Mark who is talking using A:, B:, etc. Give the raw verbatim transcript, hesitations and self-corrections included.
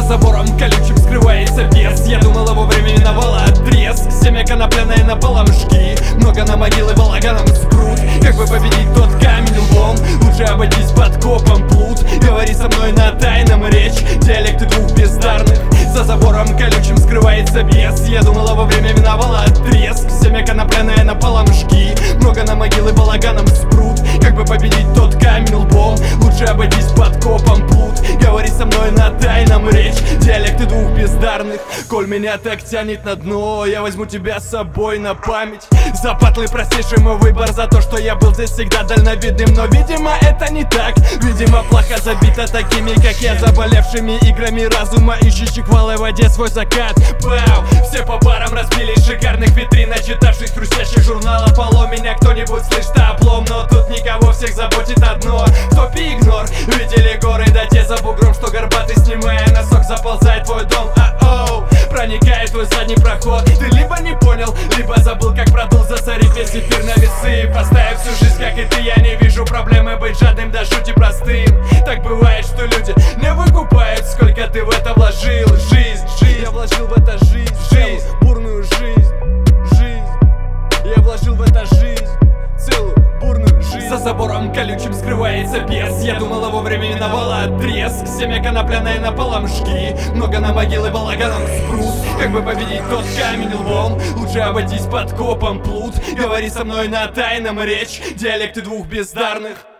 A: забором колючим скрывается бес. Я думала, вовремя миновала треск. Семя конопляное на поломшки, много на могилы балаганом спрут. Как бы победить тот камень лбом? Лучше обойтись под копом плут. Говори со мной на тайном речь, диалекты двух бездарных. За забором колючим скрывается бес. Я думала, вовремя миновала треск. Семя конопляное на поломшки, много на могилы балаганом спрут. Как бы победить тот камень лбом? Лучше обойтись под копом плут. Говори со мной на тайном речь, диалекты двух бездарных. Коль меня так тянет на дно, я возьму тебя с собой на память. За патлы простейший мой выбор, за то, что я был здесь всегда дальновидным. Но видимо это не так, видимо плохо забито такими, как я, заболевшими играми разума, ищущих в алой воде свой закат. Пау! Все по парам разбились, шикарных витрин, начитавшись хрустящих журналов. Алло, меня кто-нибудь слышит облом, но тут никого, всех заботит одно. В топе игнор, видели горы, да те за бугром, что горбатый, снимая носок, заползает в твой дом. А-оу, проникает в твой задний проход. Ты либо не понял, либо забыл, как продул, засорив весь эфир на весы. Поставив всю жизнь, как и ты, я не вижу проблемы быть жадным до жути простым. Так бывает, что люди не выкупают, сколько ты в это вложил. Жизнь, жизнь, я вложил в это жизнь, жизнь, бурную жизнь, жизнь. Я вложил в это жизнь, целую бурную жизнь. За забором колючим скрывается бес. Я думала, вовремя миновала треск. Семя конопляное на поломшки, много на могилы балаганом спрут. Как бы победить тот камень лбом? Лучше обойтись под копом плут. Говори со мной на тайном речь, диалекты двух бездарных.